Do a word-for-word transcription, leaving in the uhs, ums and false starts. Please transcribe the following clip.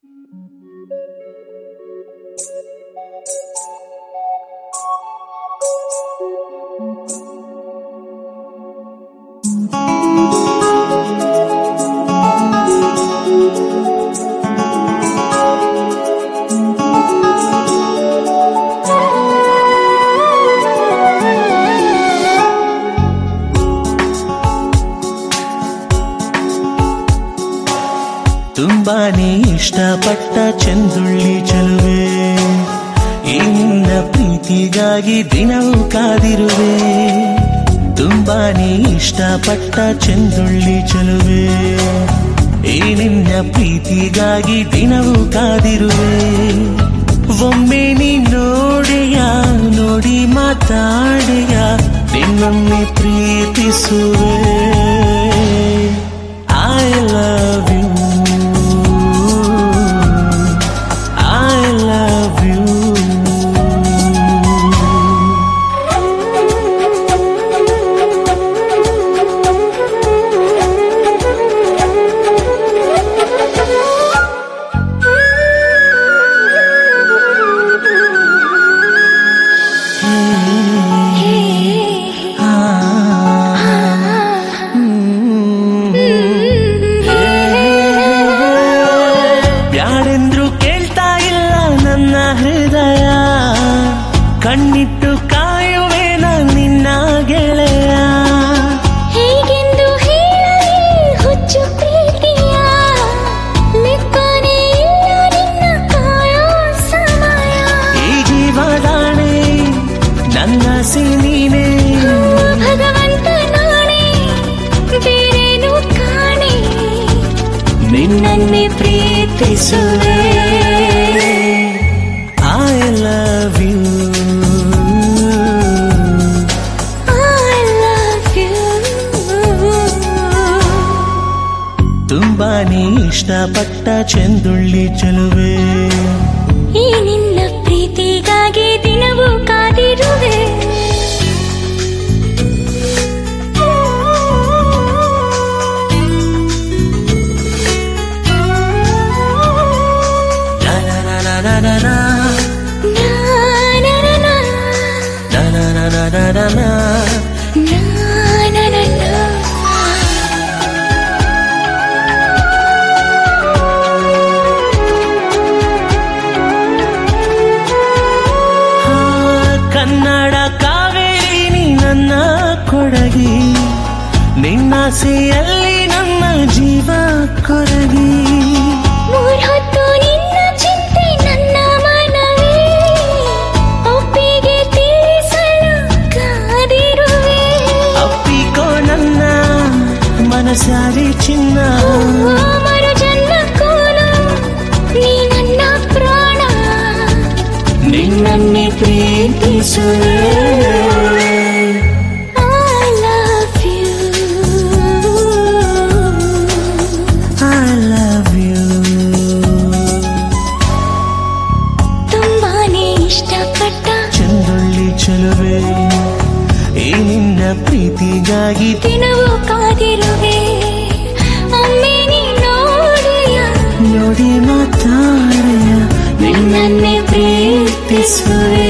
ತುಂಬಾನೇ ಇಷ್ಟಪಟ್ಟ ಚಂದುಳ್ಳಿ ಚೆಲುವೆ, ಈ ನಿನ್ನ ಪ್ರೀತಿಗಾಗಿ ದಿನವೂ ಕಾದಿರುವೆ. ತುಂಬಾನೇ ಇಷ್ಟಪಟ್ಟ ಚಂದುಳ್ಳಿ ಚೆಲುವೆ, ಈ ನಿನ್ನ ಪ್ರೀತಿಗಾಗಿ ದಿನವೂ ಕಾದಿರುವೆ. ಒಮ್ಮೆ ನೀ ನೋಡೆಯ, ನೋಡಿ ಮಾತಾಡೆಯ, ನಿನ್ನೊಮ್ಮೆ ಪ್ರೀತಿಸುವೆ. ಐ ಲವ್ ಯು, ಕಣ್ಣಿಟ್ಟು ಕಾಯುವೇನ ನಿನ್ನ ಗೆಳೆಯ. ಹೇಗೆಂದು ಹೇಳಲಿ ಹುಚ್ಚು ಪ್ರೀತಿಯ, ಲೆಕ್ಕನೇ ಇಲ್ಲ ನಿನ್ನ ಕಾಯೋ ಸಮಯ. ಈ ಜೀವದಾಣೆ ನನ್ನ ಸಿನೀನೆ, ಭಗವಂತ ನಾಣೆ ಬೇರೇನು ಕಾಣೆ, ನಿನ್ನನ್ನೇ ಪ್ರೀತಿಸುವೆ. ಐ ಲವ್ ಯು, ತುಂಬಾನೇ ಇಷ್ಟಪಟ್ಟ ಚಂದುಳ್ಳಿ ಚೆಲುವೆ, ಈ ನಿನ್ನ ಪ್ರೀತಿಗಾಗಿ ದಿನವೂ ಕಾದಿರುವೆ. ಕನ್ನಡ ಕಾವೇರಿ ನೀ ನನ್ನ ಕೊಡಗಿ, ನಿನ್ನಾಸೆಯಲ್ಲಿ ನನ್ನ ಜೀವ ಕೊರಗಿ. ಮೂರ್ಹೊತ್ತು ನಿನ್ನ ಚಿಂತೆ ನನ್ನ ಮನವೇ, ಒಪ್ಪಿಗೆ ತಿಳಿಸಲು ಕಾದಿರುವೆ. ಅಪ್ಪಿಕೋ ನನ್ನ ಮನಸಾರಿ ಚಿನ್ನ, ಮರು ಜನ್ಮಕ್ಕೂನು ನೀ ನನ್ನ ಪ್ರಾಣ, ನಿನ್ನನ್ನೇ ಪ್ರೀತಿಸುವೆ. I love you, I love you. ತುಂಬಾನೇ ಇಷ್ಟಪಟ್ಟ ಚಂದುಳ್ಳಿ ಚೆಲುವೆ, ಈ ನಿನ್ನ ಪ್ರೀತಿಗಾಗಿ ದಿನವೂ ಕಾದಿರುವೆ. ಒಮ್ಮೆ ನೀ ನೋಡೆಯ, ನೋಡಿ ಮಾತಾಡೆಯ, ನಿನ್ನನ್ನೇ ಪ್ರೀತಿಸುವೆ.